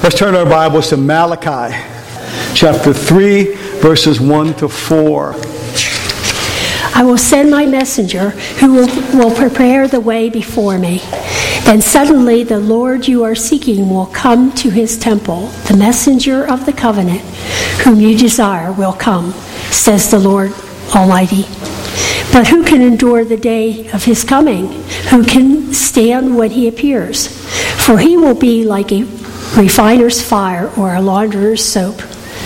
Let's turn our Bibles to Malachi, chapter 3, verses 1 to 4. I will send my messenger who will prepare the way before me. Then suddenly the Lord you are seeking will come to his temple. The messenger of the covenant whom you desire will come, says the Lord Almighty. But who can endure the day of his coming? Who can stand when he appears? For he will be like a refiner's fire or a launderer's soap.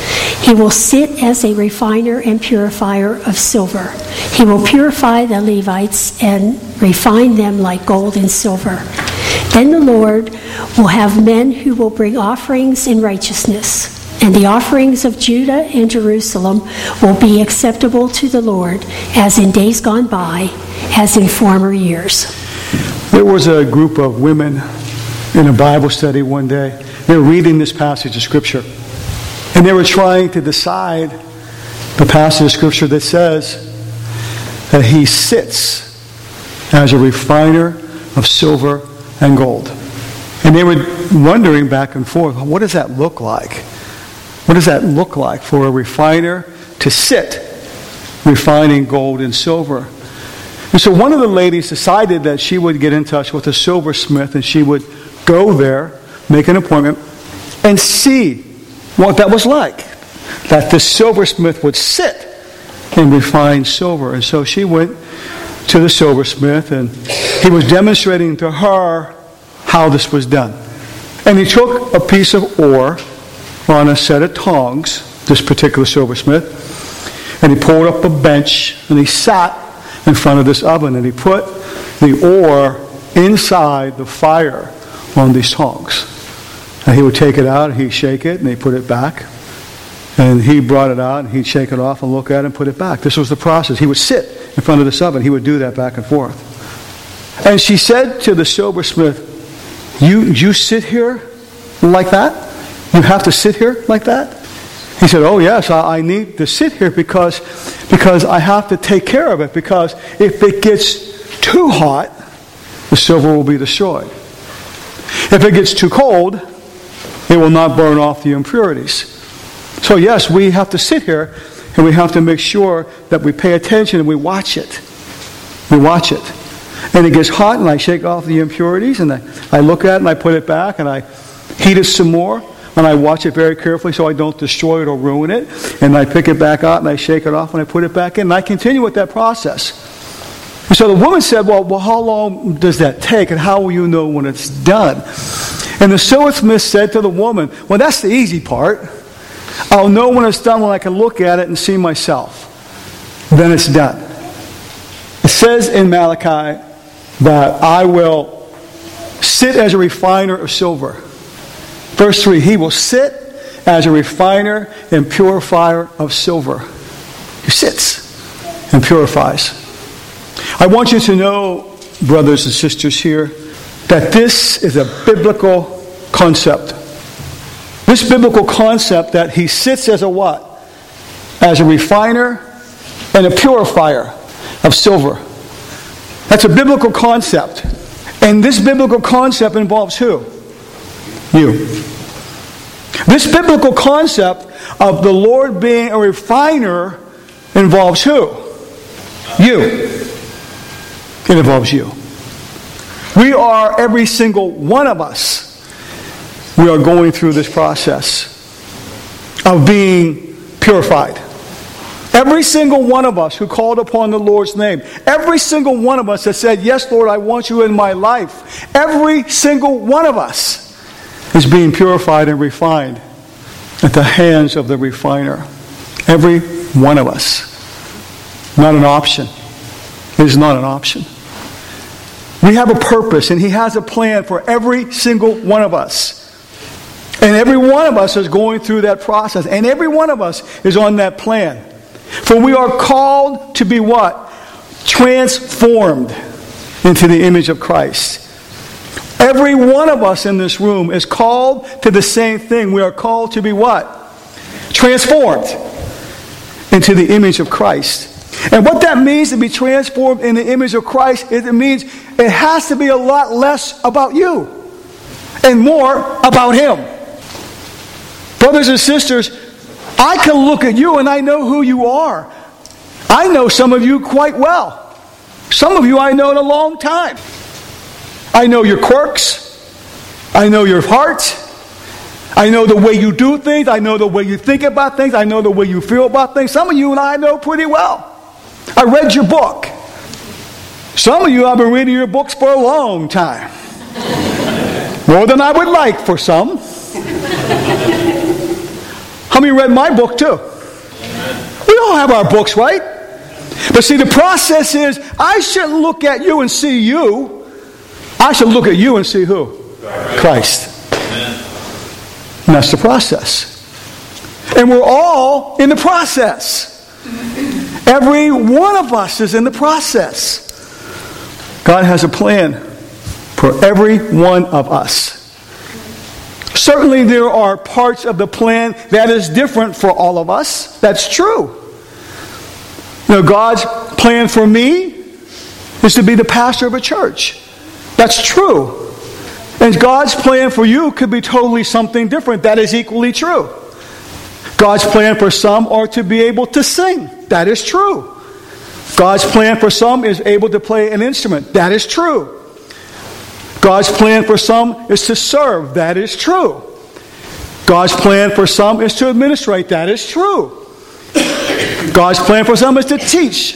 He will sit as a refiner and purifier of silver. He will purify the Levites and refine them like gold and silver. Then the Lord will have men who will bring offerings in righteousness, and the offerings of Judah and Jerusalem will be acceptable to the Lord, as in days gone by, as in former years. There was a group of women in a Bible study one day. They were reading this passage of Scripture, and they were trying to decide the passage of Scripture that says that he sits as a refiner of silver and gold. And they were wondering back and forth, what does that look like? What does that look like for a refiner to sit refining gold and silver? And so one of the ladies decided that she would get in touch with a silversmith, and she would go there, make an appointment, and see what that was like. That the silversmith would sit and refine silver. And so she went to the silversmith, and he was demonstrating to her how this was done. And he took a piece of ore on a set of tongs, this particular silversmith, and he pulled up a bench, and he sat in front of this oven, and he put the ore inside the fire on these tongs. And he would take it out, and he'd shake it, and he'd put it back. And he brought it out, and he'd shake it off and look at it and put it back. This was the process. He would sit in front of this oven. He would do that back and forth. And she said to the silversmith, you sit here like that? You have to sit here like that? He said, oh yes, I need to sit here because I have to take care of it, because if it gets too hot, the silver will be destroyed. If it gets too cold, it will not burn off the impurities. So yes, we have to sit here, and we have to make sure that we pay attention and we watch it. We watch it. And it gets hot, and I shake off the impurities, and I look at it, and I put it back, and I heat it some more, and I watch it very carefully so I don't destroy it or ruin it. And I pick it back out, and I shake it off, and I put it back in, and I continue with that process. And so the woman said, well, how long does that take, and how will you know when it's done? And the silversmith said to the woman, well, that's the easy part. I'll know when it's done when I can look at it and see myself. Then it's done. It says in Malachi that I will sit as a refiner of silver. Verse 3, he will sit as a refiner and purifier of silver. He sits and purifies. I want you to know, brothers and sisters here, that this is a biblical concept. This biblical concept that he sits as a what? As a refiner and a purifier of silver. That's a biblical concept. And this biblical concept involves who? You. This biblical concept of the Lord being a refiner involves who? You. It involves you. We are, every single one of us, we are going through this process of being purified. Every single one of us who called upon the Lord's name, every single one of us that said, yes, Lord, I want you in my life, every single one of us is being purified and refined at the hands of the refiner. Every one of us. Not an option. It is not an option. We have a purpose, and he has a plan for every single one of us. And every one of us is going through that process. And every one of us is on that plan. For we are called to be what? Transformed into the image of Christ. Every one of us in this room is called to the same thing. We are called to be what? Transformed into the image of Christ. And what that means to be transformed in the image of Christ, it means it has to be a lot less about you and more about him. Brothers and sisters, I can look at you and I know who you are. I know some of you quite well. Some of you I know in a long time. I know your quirks. I know your heart. I know the way you do things. I know the way you think about things. I know the way you feel about things. Some of you and I know pretty well. I read your book. Some of you, I've been reading your books for a long time. More than I would like for some. How many read my book too? We all have our books, right? But see, the process is, I shouldn't look at you and see you. I should look at you and see who? Christ. And that's the process. And we're all in the process. Every one of us is in the process. God has a plan for every one of us. Certainly there are parts of the plan that is different for all of us. That's true. You know, God's plan for me is to be the pastor of a church. That's true. And God's plan for you could be totally something different. That is equally true. God's plan for some are to be able to sing. That is true. God's plan for some is able to play an instrument. That is true. God's plan for some is to serve. That is true. God's plan for some is to administrate. That is true. God's plan for some is to teach.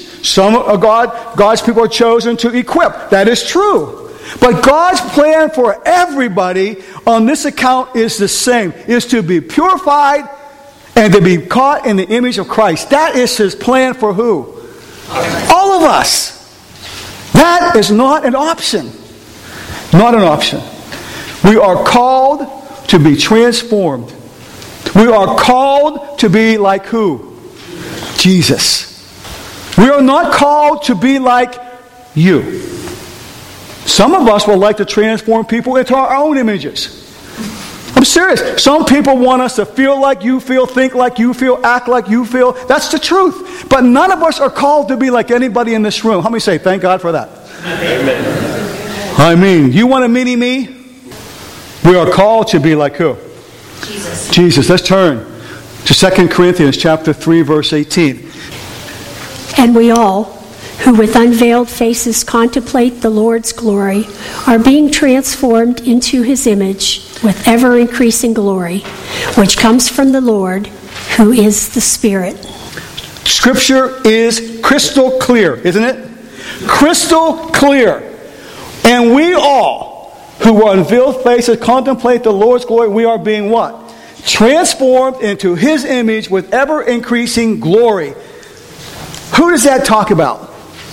God's people are chosen to equip. That is true. But God's plan for everybody on this account is the same. Is to be purified and to be caught in the image of Christ. That is His plan for who? All of us. That is not an option. Not an option. We are called to be transformed. We are called to be like who? Jesus. We are not called to be like you. Some of us would like to transform people into our own images. I'm serious. Some people want us to feel like you feel, think like you feel, act like you feel. That's the truth. But none of us are called to be like anybody in this room. How many say, thank God for that? Amen. I mean, you want a mini-me? We are called to be like who? Jesus. Let's turn to 2 Corinthians chapter 3, verse 18. And we all, who with unveiled faces contemplate the Lord's glory, are being transformed into His image with ever-increasing glory, which comes from the Lord, who is the Spirit. Scripture is crystal clear, isn't it? Crystal clear. And we all, who with unveiled faces contemplate the Lord's glory, we are being what? Transformed into His image with ever-increasing glory. Who does that talk about?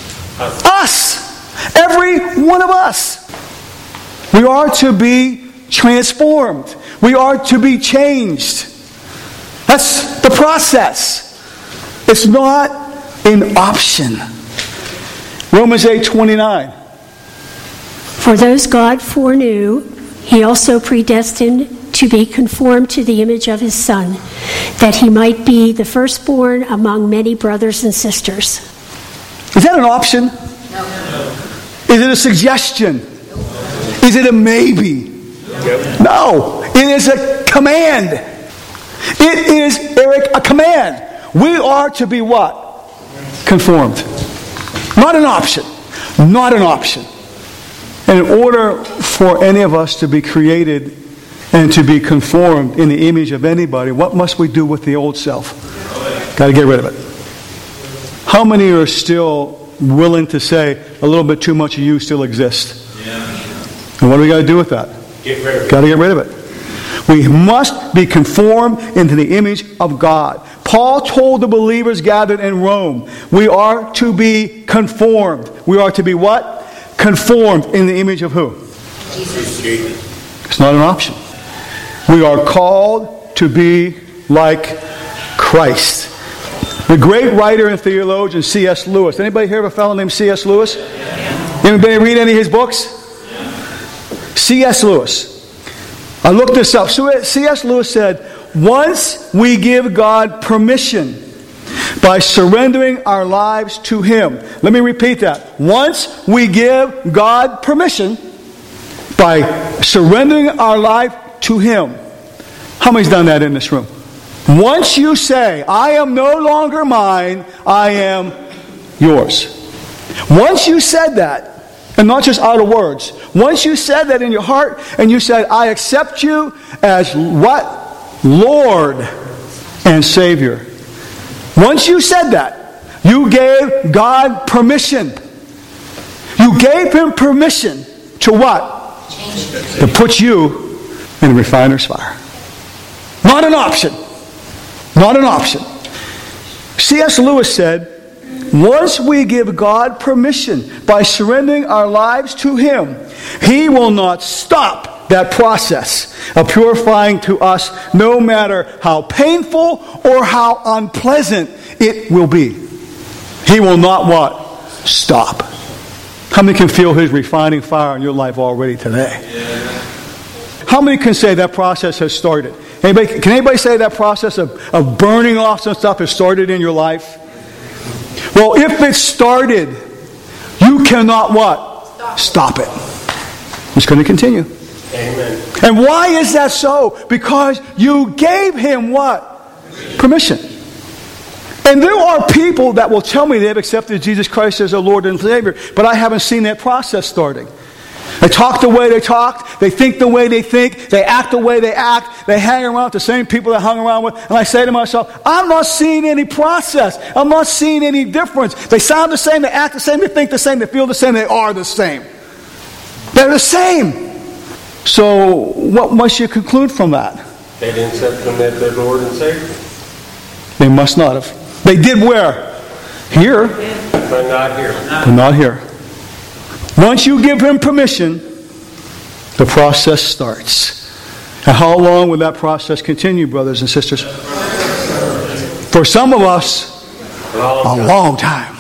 Us. Every one of us. We are to be transformed. We are to be changed. That's the process. It's not an option. Romans 8:29. For those God foreknew, He also predestined to be conformed to the image of His Son, that He might be the firstborn among many brothers and sisters. Is that an option? No. Is it a suggestion? Is it a maybe? No. It is a command. It is, Eric, a command. We are to be what? Conformed. Not an option. Not an option. And in order for any of us to be created and to be conformed in the image of anybody, what must we do with the old self? Got to get rid of it. How many are still willing to say a little bit too much of you still exists? Yeah. And what do we got to do with that? Get rid of it. Got to get rid of it. We must be conformed into the image of God. Paul told the believers gathered in Rome, we are to be conformed. We are to be what? Conformed in the image of who? Jesus. It's not an option. We are called to be like Christ. The great writer and theologian C.S. Lewis. Anybody hear of a fellow named C.S. Lewis? Anybody read any of his books? C.S. Lewis. I looked this up. C.S. Lewis said, once we give God permission by surrendering our lives to Him. Let me repeat that. Once we give God permission by surrendering our life to Him, How many's done that in this room? Once you say, I am no longer mine, I am yours. Once you said that, and not just out of words, once you said that in your heart, and you said, I accept you as what? Lord and Savior. Once you said that, you gave God permission. You gave Him permission to what? To put you in the refiner's fire. Not an option. Not an option. C.S. Lewis said, once we give God permission by surrendering our lives to Him, He will not stop that process of purifying to us, no matter how painful or how unpleasant it will be. He will not what? Stop. How many can feel His refining fire in your life already today? How many can say that process has started? Can anybody say that process of burning off some stuff has started in your life? Well, if it started, you cannot what? Stop it. It's going to continue. Amen. And why is that so? Because you gave Him what? Permission. And there are people that will tell me they've accepted Jesus Christ as their Lord and Savior, but I haven't seen that process starting. They talk the way they talk, they think the way they think, they act the way they act, they hang around with the same people they hung around with, and I say to myself, I'm not seeing any process. I'm not seeing any difference. They sound the same, they act the same, they think the same, they feel the same, they are the same. They're the same. So, what must you conclude from that? They didn't accept Him as their Lord and Savior. They must not have. They did where? Here. But not here. But not here. Once you give Him permission, the process starts. And how long will that process continue, brothers and sisters? For some of us, a long time.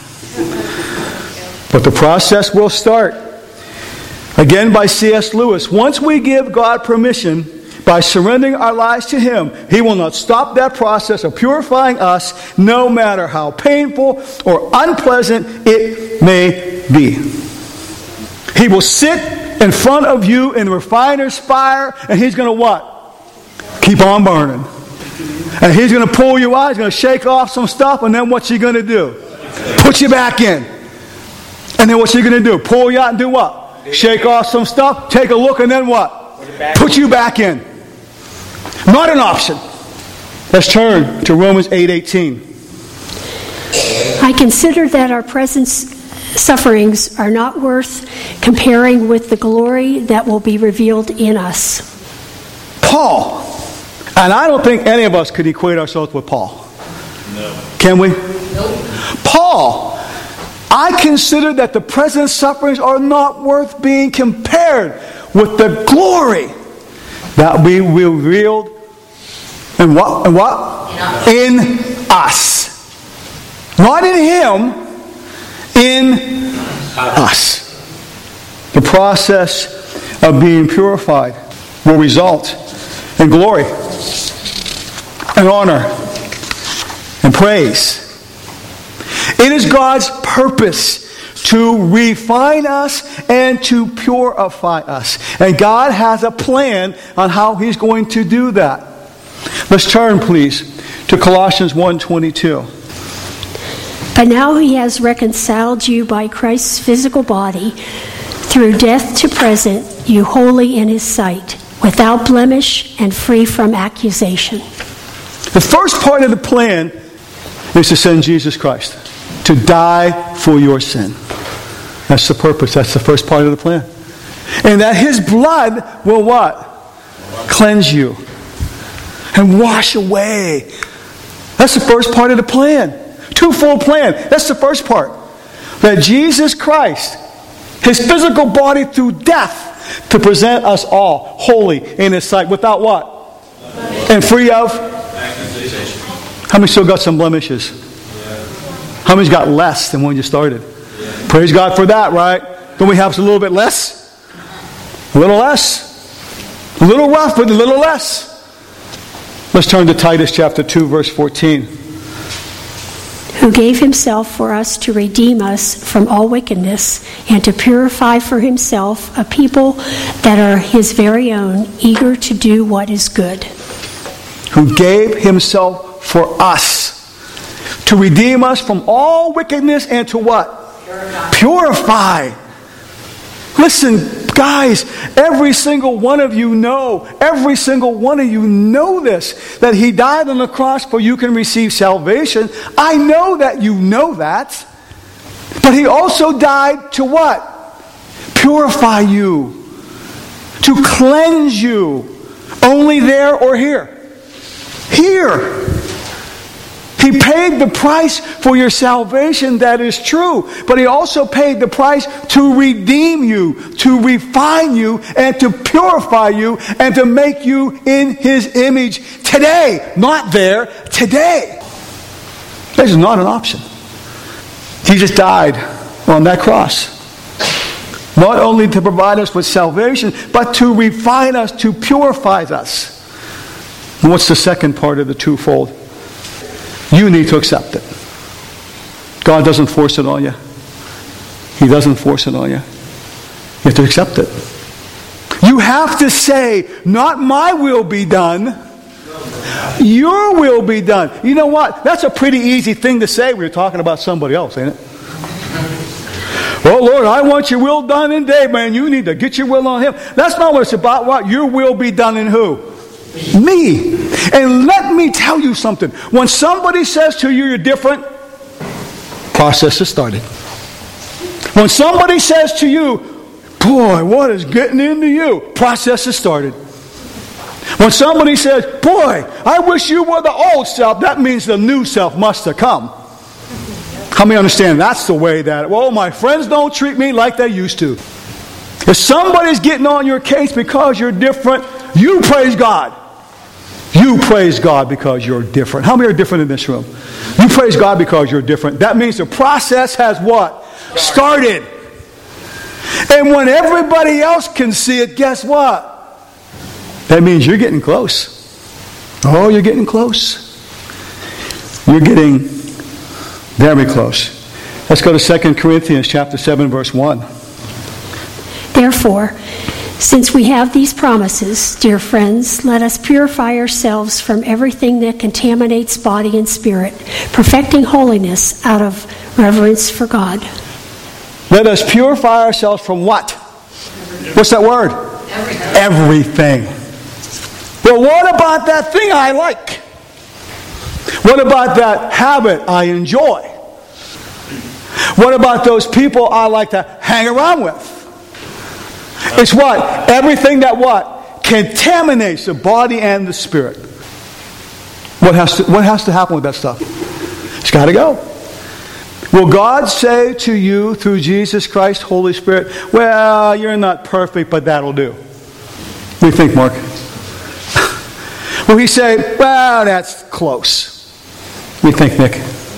But the process will start. Again, by C.S. Lewis, once we give God permission by surrendering our lives to Him, He will not stop that process of purifying us, no matter how painful or unpleasant it may be. He will sit in front of you in the refiner's fire, and He's going to what? Keep on burning. And He's going to pull you out, He's going to shake off some stuff, and then what's He going to do? Put you back in. And then what's He going to do? Pull you out and do what? Shake off some stuff, take a look, and then what? Put you back in. Not an option. Let's turn to Romans 8:18. I consider that our present sufferings are not worth comparing with the glory that will be revealed in us. Paul. And I don't think any of us could equate ourselves with Paul. No. Can we? Nope. Paul. I consider that the present sufferings are not worth being compared with the glory that we will revealed in what? In us. Not in Him, in us. The process of being purified will result in glory and honor and praise. It is God's purpose to refine us and to purify us. And God has a plan on how He's going to do that. Let's turn, please, to Colossians 1:22. But now He has reconciled you by Christ's physical body through death to present you holy in His sight, without blemish and free from accusation. The first part of the plan is to send Jesus Christ to die for your sin. That's the purpose. That's the first part of the plan. And that His blood will what? Cleanse you and wash away. That's the first part of the plan. Twofold plan. That's the first part. That Jesus Christ, His physical body through death, to present us all holy in His sight. Without what? And free of? How many still got some blemishes? How many's got less than when you started? Praise God for that, right? Don't we have a little bit less? A little less. A little rough, but a little less. Let's turn to Titus chapter 2, verse 14. Who gave Himself for us to redeem us from all wickedness and to purify for Himself a people that are His very own, eager to do what is good. who gave himself for us to redeem us from all wickedness and to what? Purify. Listen, guys, every single one of you know this, that he died on the cross for you can receive salvation. I know that you know that. But he also died to what? Purify you. To cleanse you. Only there or here? Here. He paid the price for your salvation, that is true. But he also paid the price to redeem you, to refine you, and to purify you, and to make you in his image today. Not there, today. This is not an option. Jesus died on that cross. Not only to provide us with salvation, but to refine us, to purify us. And what's the second part of the twofold? You need to accept it. God doesn't force it on you. He doesn't force it on you. You have to accept it. You have to say, not my will be done, your will be done. You know what? That's a pretty easy thing to say when you're talking about somebody else, ain't it? Well, Lord, I want your will done in Dave, man. You need to get your will on him. That's not what it's about. What? Your will be done in who? Me. And let me tell you something. When somebody says to you, you're different, process has started. When somebody says to you, boy, what is getting into you? Process has started. When somebody says, boy, I wish you were the old self, that means the new self must have come. How many understand that's the way that, well, my friends don't treat me like they used to. If somebody's getting on your case because you're different, you praise God. You praise God because you're different. How many are different in this room? You praise God because you're different. That means the process has what? Started. And when everybody else can see it, guess what? That means you're getting close. Oh, you're getting close. You're getting very close. Let's go to 2 Corinthians chapter 7, verse 1. Therefore, since we have these promises, dear friends, let us purify ourselves from everything that contaminates body and spirit, perfecting holiness out of reverence for God. Let us purify ourselves from what? What's that word? Everything. Well, what about that thing I like? What about that habit I enjoy? What about those people I like to hang around with? It's what? Everything that what? Contaminates the body and the spirit. What has to happen with that stuff? It's got to go. Will God say to you through Jesus Christ, Holy Spirit, well, you're not perfect, but that'll do? What do you think, Mark? Will he say, well, that's close? What do you think, Nick?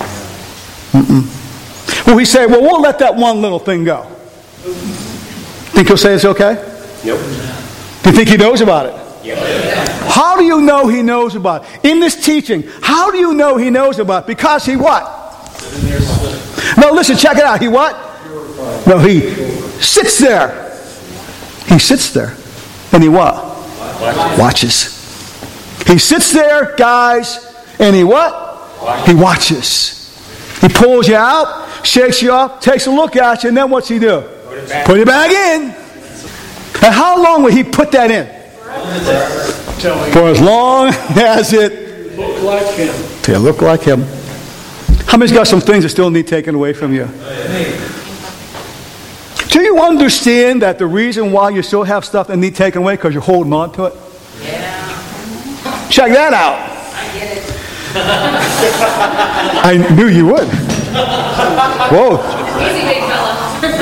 Will he say, well, we'll let that one little thing go? Think he'll say it's okay? Nope. Do you think he knows about it? Yep. How do you know he knows about it? In this teaching, how do you know he knows about it? Because he what? No, listen, check it out. He what? No, he sits there. He sits there. And he what? Watches. He sits there, guys, and he what? He watches. He pulls you out, shakes you up, takes a look at you, and then what's he do? Put it back in. And how long will he put that in? For as long as it look like him. To look like him. How many's got some things that still need taken away from you? Do you understand that the reason why you still have stuff that need taken away because you're holding on to it? Yeah. Check that out. I get it. I knew you would. Whoa. Easy, big fella.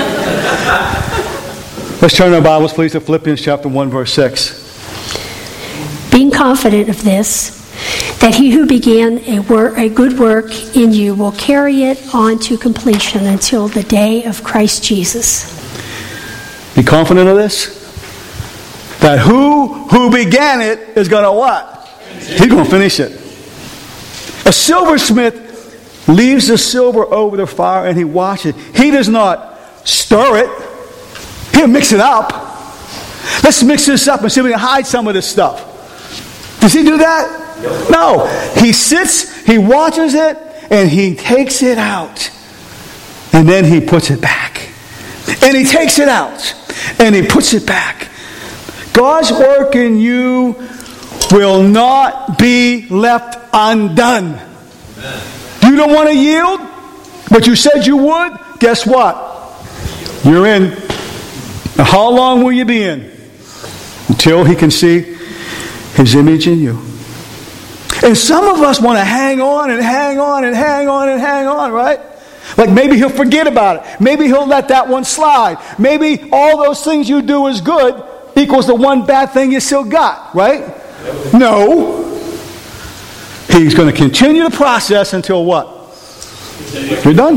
Let's turn our Bibles, please, to Philippians chapter 1, verse 6. Being confident of this, that he who began a good work in you will carry it on to completion until the day of Christ Jesus. Be confident of this? That who began it is going to what? He's going to finish it. A silversmith leaves the silver over the fire and he watches it. He does not stir it. He'll mix it up. Let's mix this up and see if we can hide some of this stuff. Does he do that? No. He sits, he watches it, and he takes it out. And then he puts it back. And he takes it out. And he puts it back. God's work in you will not be left undone. You don't want to yield, but you said you would? Guess what? You're in. Now, how long will you be in? Until he can see his image in you. And some of us want to hang on and hang on and hang on and hang on, right? Like maybe he'll forget about it. Maybe he'll let that one slide. Maybe all those things you do is good equals the one bad thing you still got, right? No. He's going to continue the process until what? You're done.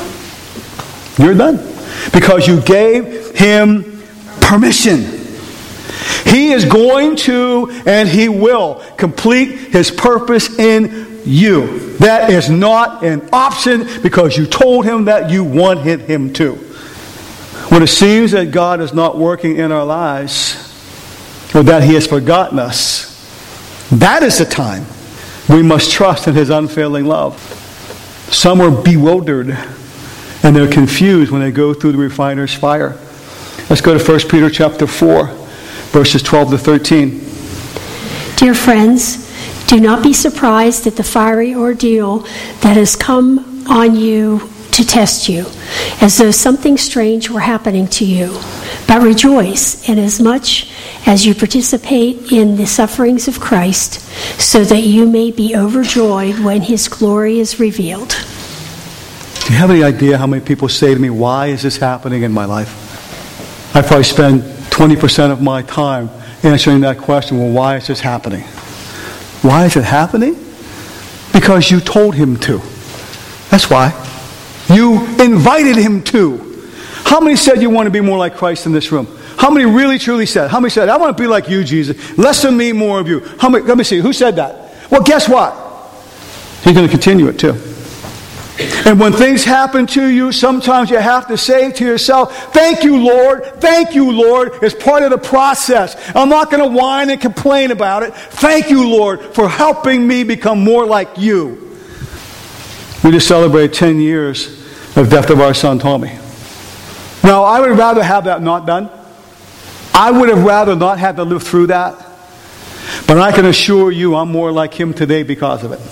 You're done. Because you gave him permission. He is going to, and he will, complete his purpose in you. That is not an option because you told him that you wanted him to. When it seems that God is not working in our lives, or that he has forgotten us, that is the time we must trust in his unfailing love. Some are bewildered and they're confused when they go through the refiner's fire. Let's go to 1 Peter chapter 4, verses 12 to 13. Dear friends, do not be surprised at the fiery ordeal that has come on you to test you, as though something strange were happening to you. But rejoice inasmuch as you participate in the sufferings of Christ, so that you may be overjoyed when his glory is revealed. Do you have any idea how many people say to me, why is this happening in my life? I probably spend 20% of my time answering that question, well, why is this happening? Why is it happening? Because you told him to. That's why. You invited him to. How many said you want to be more like Christ in this room? How many really truly said? How many said, I want to be like you, Jesus. Less of me, more of you. How many? Let me see. Who said that? Well, guess what? He's going to continue it too. And when things happen to you, sometimes you have to say to yourself, thank you, Lord. Thank you, Lord. It's part of the process. I'm not going to whine and complain about it. Thank you, Lord, for helping me become more like you. We just celebrated 10 years of the death of our son, Tommy. Now, I would rather have that not done. I would have rather not had to live through that. But I can assure you I'm more like him today because of it.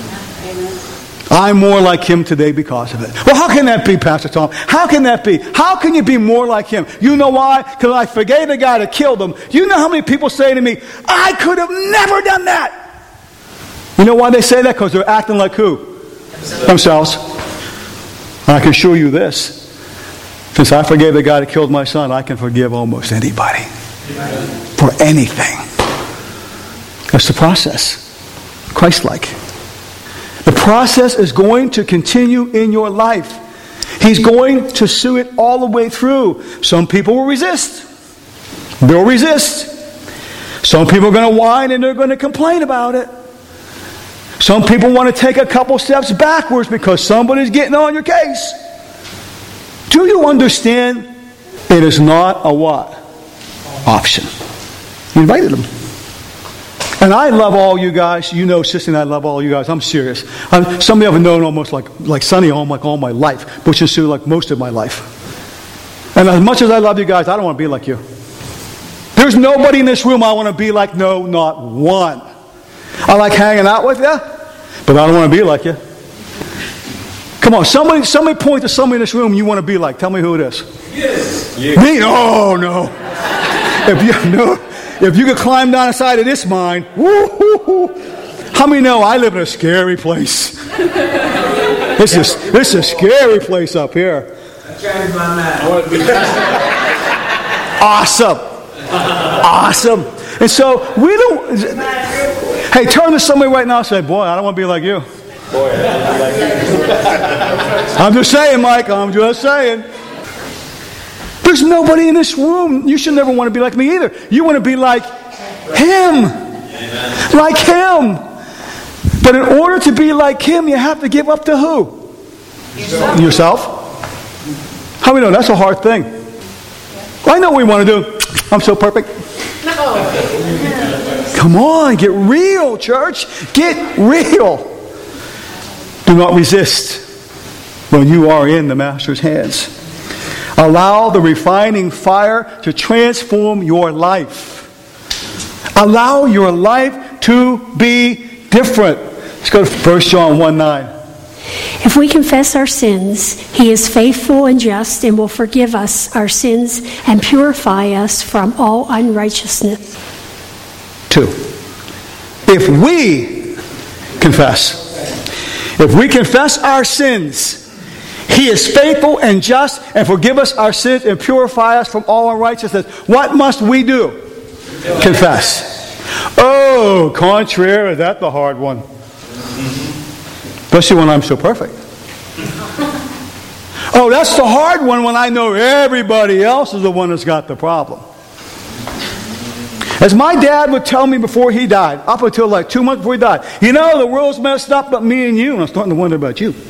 I'm more like him today because of it. Well, how can that be, Pastor Tom? How can that be? How can you be more like him? You know why? Because I forgave the guy that killed him. You know how many people say to me, I could have never done that. You know why they say that? Because they're acting like who? Themselves. And I can assure you this. Since I forgave the guy that killed my son, I can forgive almost anybody. For anything. That's the process. Christ-like. The process is going to continue in your life. He's going to see it all the way through. Some people will resist. They'll resist. Some people are going to whine and they're going to complain about it. Some people want to take a couple steps backwards because somebody's getting on your case. Do you understand? It is not a what? Option. You invited them. And I love all you guys. You know, Sister, and I love all you guys. I'm serious. Some of you have known almost like Sonny all my life, which is like most of my life. And as much as I love you guys, I don't want to be like you. There's nobody in this room I want to be like. No, not one. I like hanging out with you, but I don't want to be like you. Come on, somebody point to somebody in this room you want to be like. Tell me who it is. Yes. Me? Oh, no. If you could climb down the side of this mine, woo-hoo-hoo. How many know I live in a scary place? This is a scary place up here. Awesome. Awesome. And so we don't... Hey, turn to somebody right now and say, boy, I don't want to be like you. Boy, I'm just saying, Mike. I'm just saying. There's nobody in this room. You should never want to be like me either. You want to be like him. Like him. But in order to be like him, you have to give up to who? Yourself. How many know that's a hard thing? I know what we want to do. I'm so perfect. Come on, get real, church. Get real. Do not resist when you are in the Master's hands. Allow the refining fire to transform your life. Allow your life to be different. Let's go to 1 John 1:9. If we confess our sins, He is faithful and just and will forgive us our sins and purify us from all unrighteousness. 2. If we confess our sins, He is faithful and just and forgive us our sins and purify us from all unrighteousness. What must we do? Confess. Oh, contrary, that's the hard one. Especially when I'm so perfect. Oh, that's the hard one when I know everybody else is the one that's got the problem. As my dad would tell me before he died, up until like 2 months before he died, you know, the world's messed up but me and you, and I'm starting to wonder about you.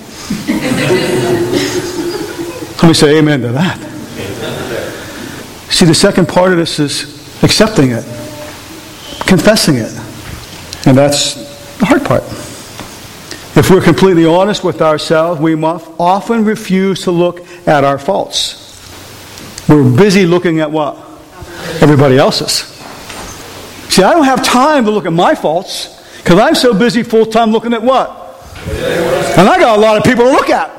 Let me say amen to that. See, the second part of this is accepting it, confessing it. And that's the hard part. If we're completely honest with ourselves, we must often refuse to look at our faults. We're busy looking at what? Everybody else's. See, I don't have time to look at my faults because I'm so busy full-time looking at what? And I got a lot of people to look at.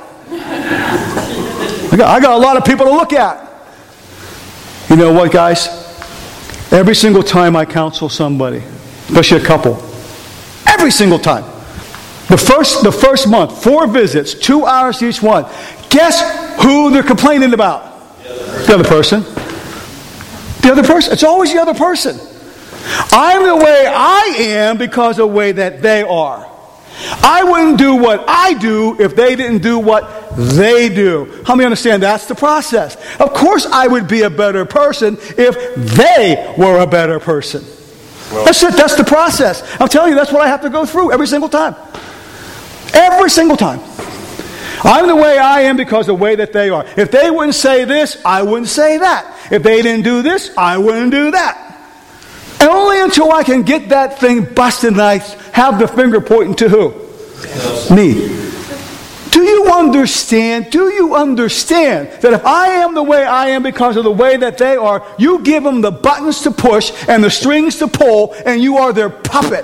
I got a lot of people to look at. You know what, guys? Every single time I counsel somebody, especially a couple, every single time, the first month, 4 visits, 2 hours each one, guess who they're complaining about? The other person. The other person. It's always the other person. I'm the way I am because of the way that they are. I wouldn't do what I do if they didn't do what they do. How many understand that's the process? Of course I would be a better person if they were a better person. That's it. That's the process. I'm telling you, that's what I have to go through every single time. Every single time. I'm the way I am because of the way that they are. If they wouldn't say this, I wouldn't say that. If they didn't do this, I wouldn't do that. And only until I can get that thing busted and I have the finger pointing to who? Me. Do you understand? Do you understand that if I am the way I am because of the way that they are, you give them the buttons to push and the strings to pull and you are their puppet?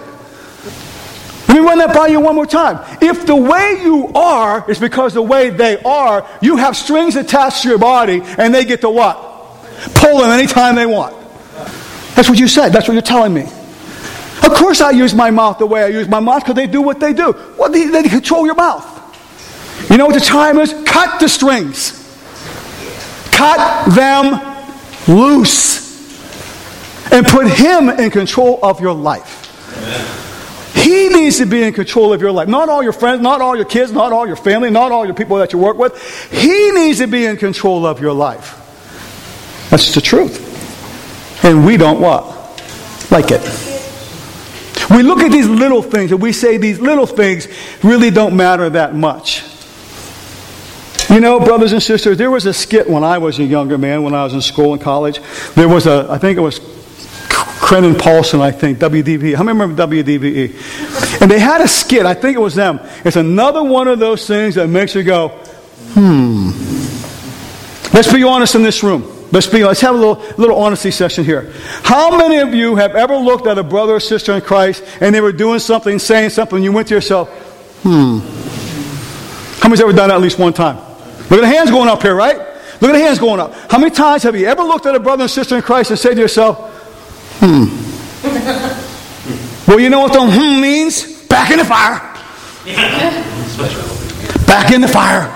Let me run that by you one more time. If the way you are is because the way they are, you have strings attached to your body and they get to what? Pull them anytime they want. That's what you said. That's what you're telling me. Of course I use my mouth the way I use my mouth because they do what they do. Well, they control your mouth. You know what the time is? Cut the strings. Cut them loose. And put Him in control of your life. Amen. He needs to be in control of your life. Not all your friends, not all your kids, not all your family, not all your people that you work with. He needs to be in control of your life. That's the truth. And we don't what? Like it. We look at these little things and we say these little things really don't matter that much. You know, brothers and sisters, there was a skit when I was a younger man, when I was in school and college. There was I think it was Crennan Paulson, I think, WDVE. How many remember WDVE? And they had a skit, I think it was them. It's another one of those things that makes you go, Let's be honest in this room. Let's have a little honesty session here. How many of you have ever looked at a brother or sister in Christ and they were doing something, saying something, and you went to yourself, How many's ever done that at least one time? Look at the hands going up here, right? Look at the hands going up. How many times have you ever looked at a brother and sister in Christ and said to yourself, Well, you know what the means? Back in the fire. Back in the fire.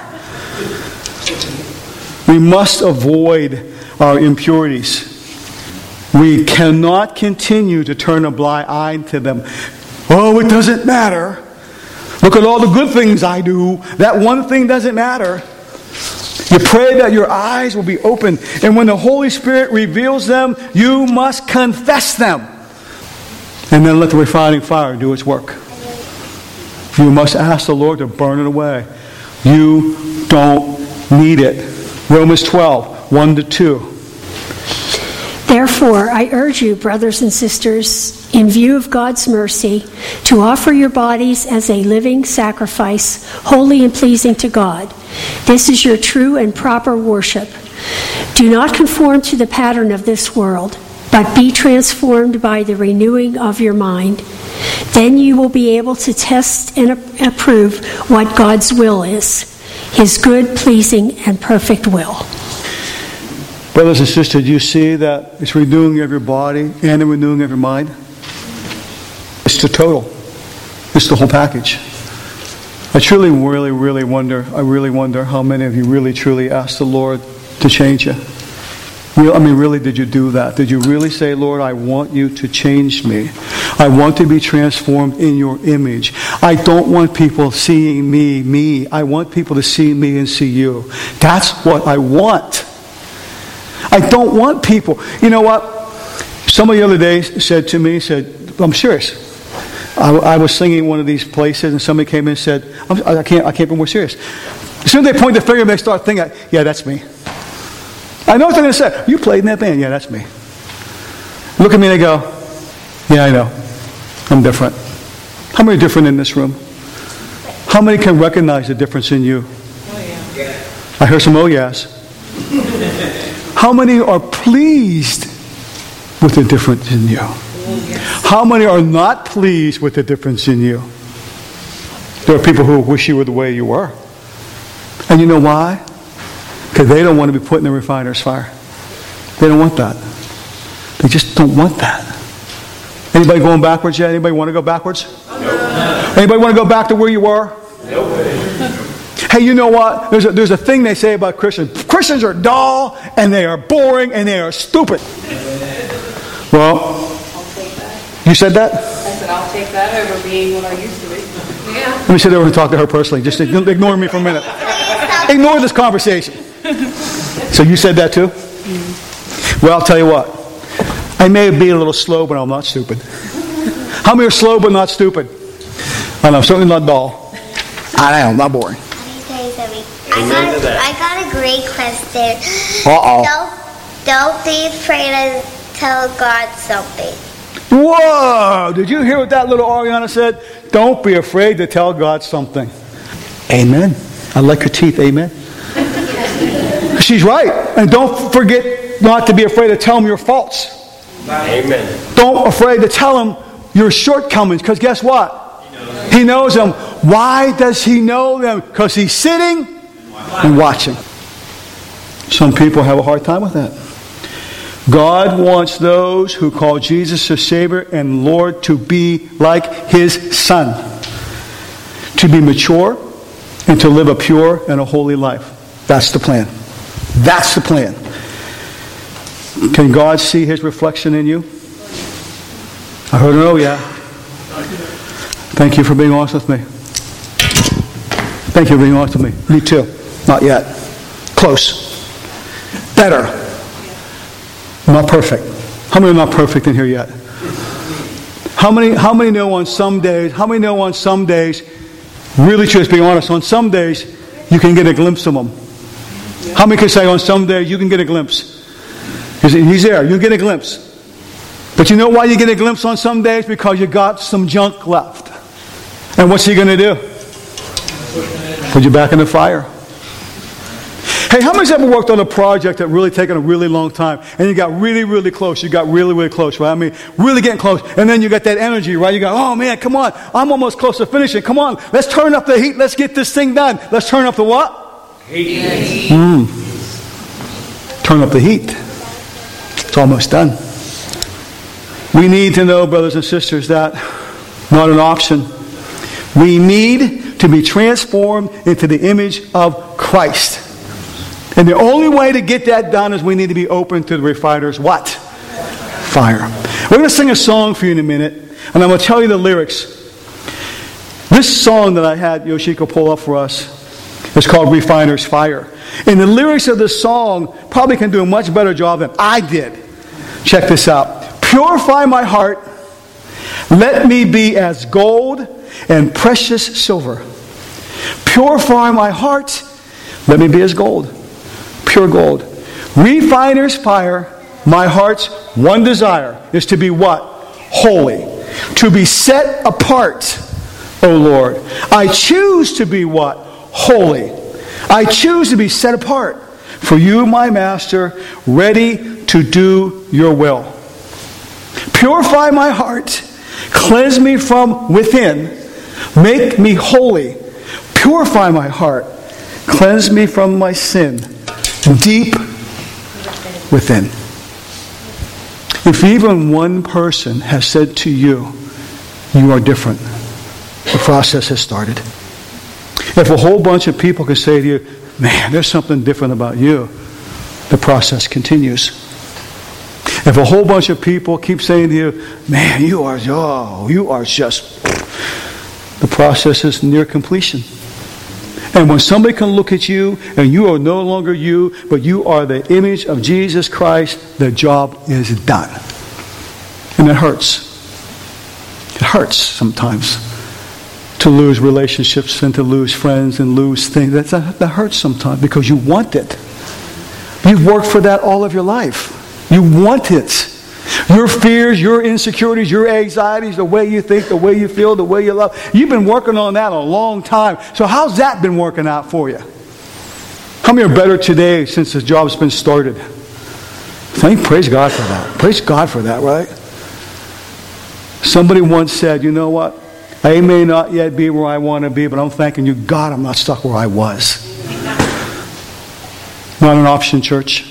We must avoid our impurities. We cannot continue to turn a blind eye to them. Oh, it doesn't matter. Look at all the good things I do. That one thing doesn't matter. You pray that your eyes will be open. And when the Holy Spirit reveals them, you must confess them. And then let the refining fire do its work. You must ask the Lord to burn it away. You don't need it. Romans 12, 1-2. Therefore, I urge you, brothers and sisters, in view of God's mercy, to offer your bodies as a living sacrifice, holy and pleasing to God. This is your true and proper worship. Do not conform to the pattern of this world, but be transformed by the renewing of your mind. Then you will be able to test and approve what God's will is, His good, pleasing, and perfect will. Brothers and sisters, do you see that it's renewing of your body and the renewing of your mind? It's the total. It's the whole package. I really wonder how many of you really, truly asked the Lord to change you. Really, did you do that? Did you really say, Lord, I want you to change me. I want to be transformed in your image. I don't want people seeing me. I want people to see me and see you. That's what I want. I don't want people. You know what? Somebody the other day said to me, I'm serious. I was singing one of these places and somebody came in and said, I can't be more serious. As soon as they point the finger, they start thinking, yeah, that's me. I know what they're going to say. You played in that band? Yeah, that's me. Look at me and they go, yeah, I know. I'm different. How many are different in this room? How many can recognize the difference in you? Oh, yeah. I heard some oh yes. How many are pleased with the difference in you? How many are not pleased with the difference in you? There are people who wish you were the way you were. And you know why? Because they don't want to be put in the refiner's fire. They don't want that. They just don't want that. Anybody going backwards yet? Anybody want to go backwards? No. Anybody want to go back to where you were? No. Hey, you know what? There's a thing they say about Christians. Christians are dull, and they are boring, and they are stupid. Well, I'll take that. You said that? I said I'll take that over being what I used to be. Yeah. Let me sit over and talk to her personally. Just ignore me for a minute. Ignore this conversation. So you said that too? Well, I'll tell you what. I may be a little slow, but I'm not stupid. How many are slow but not stupid? And I'm certainly not dull. I am not boring. I got a great question. Don't be afraid to tell God something. Whoa! Did you hear what that little Ariana said? Don't be afraid to tell God something. Amen. I like her teeth. Amen. She's right. And don't forget not to be afraid to tell him your faults. Amen. Don't be afraid to tell him your shortcomings. Because guess what? He knows them. Why does he know them? Because he's sitting and watching. Some people have a hard time with that. God wants those who call Jesus their Savior and Lord to be like His Son. To be mature and to live a pure and a holy life. That's the plan. That's the plan. Can God see His reflection in you? I heard an oh yeah. Thank you for being honest with me. Thank you for being honest with me. Me too. Not yet. Close. Better. Not perfect. How many are not perfect in here yet? How many know on some days, really just being honest, on some days you can get a glimpse of them? How many can say on some days you can get a glimpse? He's there, you get a glimpse. But you know why you get a glimpse on some days? Because you got some junk left. And what's He going to do? Put you back in the fire. Hey, how many's ever worked on a project that really taken a really long time and you got really, really close? You got really, really close, right? I mean, really getting close. And then you got that energy, right? You go, oh man, come on. I'm almost close to finishing. Come on. Let's turn up the heat. Let's get this thing done. Let's turn up the what? Heat. Turn up the heat. It's almost done. We need to know, brothers and sisters, that not an option. We need to be transformed into the image of Christ. And the only way to get that done is we need to be open to the refiner's what? Fire. We're going to sing a song for you in a minute, and I'm going to tell you the lyrics. This song that I had Yoshiko pull up for us is called Refiner's Fire. And the lyrics of this song probably can do a much better job than I did. Check this out. Purify my heart. Let me be as gold and precious silver. Purify my heart. Let me be as gold. Pure gold. Refiner's fire. My heart's one desire is to be what? holy, to be set apart, O Lord. I choose to be what? Holy. I choose to be set apart for you, my master, ready to do your will. Purify my heart. Cleanse me from within. Make me holy. Purify my heart. Cleanse me from my sin. Deep within. If even one person has said to you, you are different, the process has started. If a whole bunch of people can say to you, man, there's something different about you, the process continues. If a whole bunch of people keep saying to you, man, you are just, the process is near completion. And when somebody can look at you and you are no longer you, but you are the image of Jesus Christ, the job is done. And it hurts. It hurts sometimes to lose relationships and to lose friends and lose things. That hurts sometimes because you want it. You've worked for that all of your life. You want it. Your fears, your insecurities, your anxieties, the way you think, the way you feel, the way you love. You've been working on that a long time. So how's that been working out for you? How many are better today since the job's been started? Praise God for that. Praise God for that, right? Somebody once said, you know what? I may not yet be where I want to be, but I'm thanking you, God, I'm not stuck where I was. Not an option, church.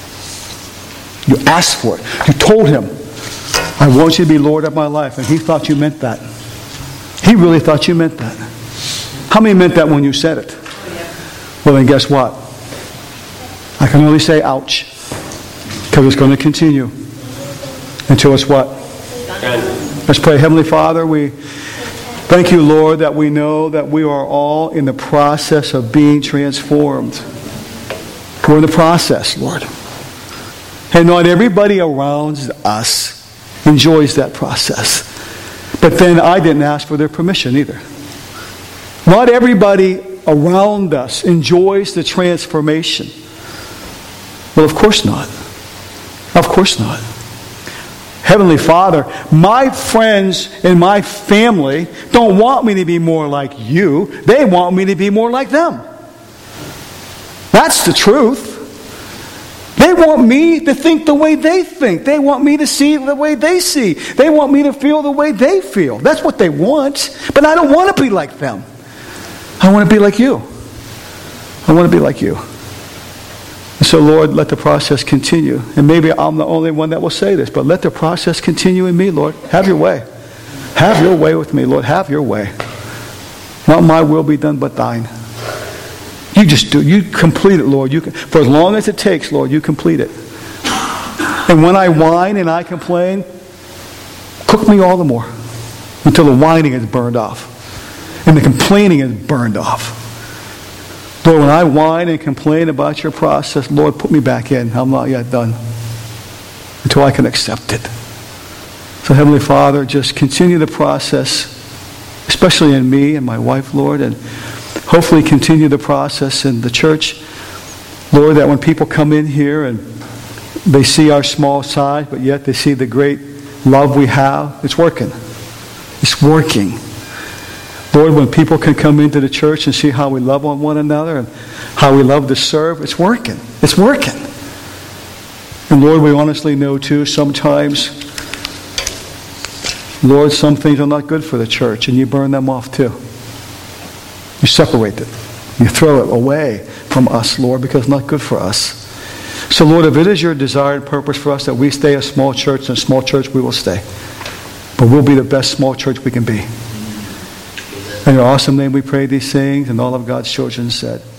You asked for it. You told him, I want you to be Lord of my life. And he thought you meant that. He really thought you meant that. How many meant that when you said it? Well, then guess what? I can only say ouch. Because it's going to continue. Until it's what? Let's pray. Heavenly Father, we thank you, Lord, that we know that we are all in the process of being transformed. We're in the process, Lord. And not everybody around us enjoys that process. But then I didn't ask for their permission either. Not everybody around us enjoys the transformation. Well, of course not. Of course not. Heavenly Father, my friends and my family don't want me to be more like you. They want me to be more like them. That's the truth. They want me to think the way they think. They want me to see the way they see. They want me to feel the way they feel. That's what they want. But I don't want to be like them. I want to be like you. I want to be like you. And so, Lord, let the process continue. And maybe I'm the only one that will say this, but let the process continue in me, Lord. Have your way. Have your way with me, Lord. Have your way. Not my will be done, but thine. You just do. You complete it, Lord. For as long as it takes, Lord, you complete it. And when I whine and I complain, cook me all the more until the whining is burned off and the complaining is burned off. Lord, when I whine and complain about your process, Lord, put me back in. I'm not yet done until I can accept it. So, Heavenly Father, just continue the process, especially in me and my wife, Lord, and hopefully continue the process in the church. Lord, that when people come in here and they see our small size, but yet they see the great love we have, it's working. It's working. Lord, when people can come into the church and see how we love on one another and how we love to serve, it's working. It's working. And Lord, we honestly know too, sometimes, Lord, some things are not good for the church and you burn them off too. You separate it. You throw it away from us, Lord, because it's not good for us. So, Lord, if it is your desired purpose for us that we stay a small church, and a small church we will stay. But we'll be the best small church we can be. In your awesome name we pray these things, and all of God's children said,